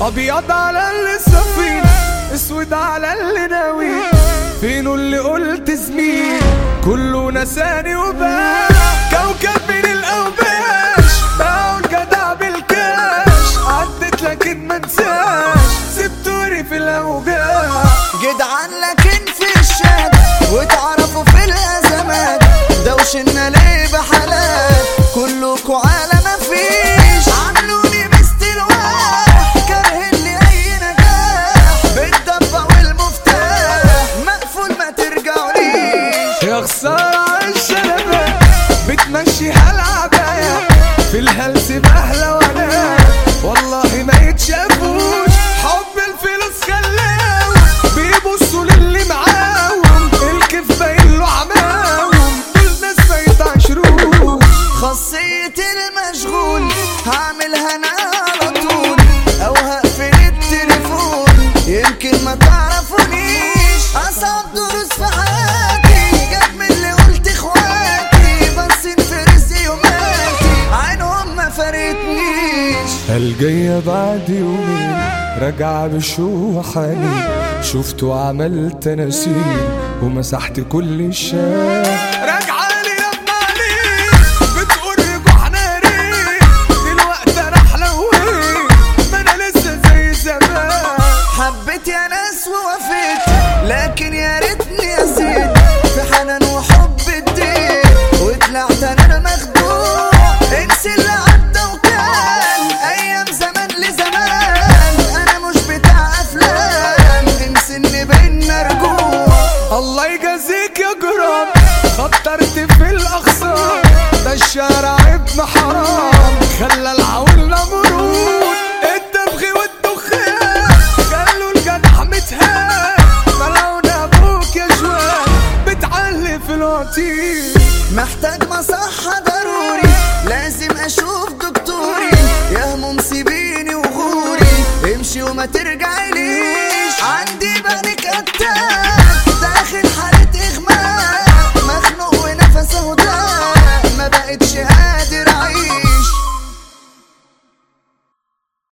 ابيض على اللي سفين، اسود على اللي ناوي، فينو اللي قلت زميل كله نساني وباع. كوكب من الاوباش باعوا الجدع بالكاش، عدت لكن منساش سبتوري في الاوجاع. جدعان لكن في الشهد وتعرفوا في الازمات، دوشنا ليه بحالات كلكوا على مفيش. عملوني مستلواح كارهين لي اي نجاح، بالدبة والمفتاح مقفول ما ترجعوليش. يا خسارة عالشلبة بتمشيها العباية، في الهلس بهلوانات والله ما يتشافوش. حب الفلوس خلاهم بيبصوا للي معاهم، الكيف باين له عماهم دول ناس ما يتعشروش. خاصية المشغول هعملها انا على طول، او هقفل التليفون يمكن ما تعرفونيش. اصعب دروس في حياتي جت من اللي قلت اخواتي، بنسين في رزقي وماتي عينهم ما فارقتنيش. الجاية بعد يومين راجعة بشوحاني، شفت وعملت نسيم ومسحت كل الشام. راجعة لي لما عليك بتقول رجوعنا ريك، دلوقتي انا حلويت ما انا لسه زي زمان. حبيت يا ناس ووفيت لكن يا ريتني اسيت، في حنان وحب اديت وطلعت انا المخدوع. انسي اللي عدى وكان ايام زمان لزمان، انا مش بتاع افلام انسي ان بينا رجوع. الله يجازيك يا جرام خطرت في الاخصام، ده الشارع ابن حرام خلى العول نمرود. الدبغ والدخان خلوا الجدع متهان، طلعونا ابوك يا جوان بتعلي في الوطين. محتاج مصحة ضروري لازم اشوف دكتوري، يا هموم سيبيني وغوري امشي وما ترجعي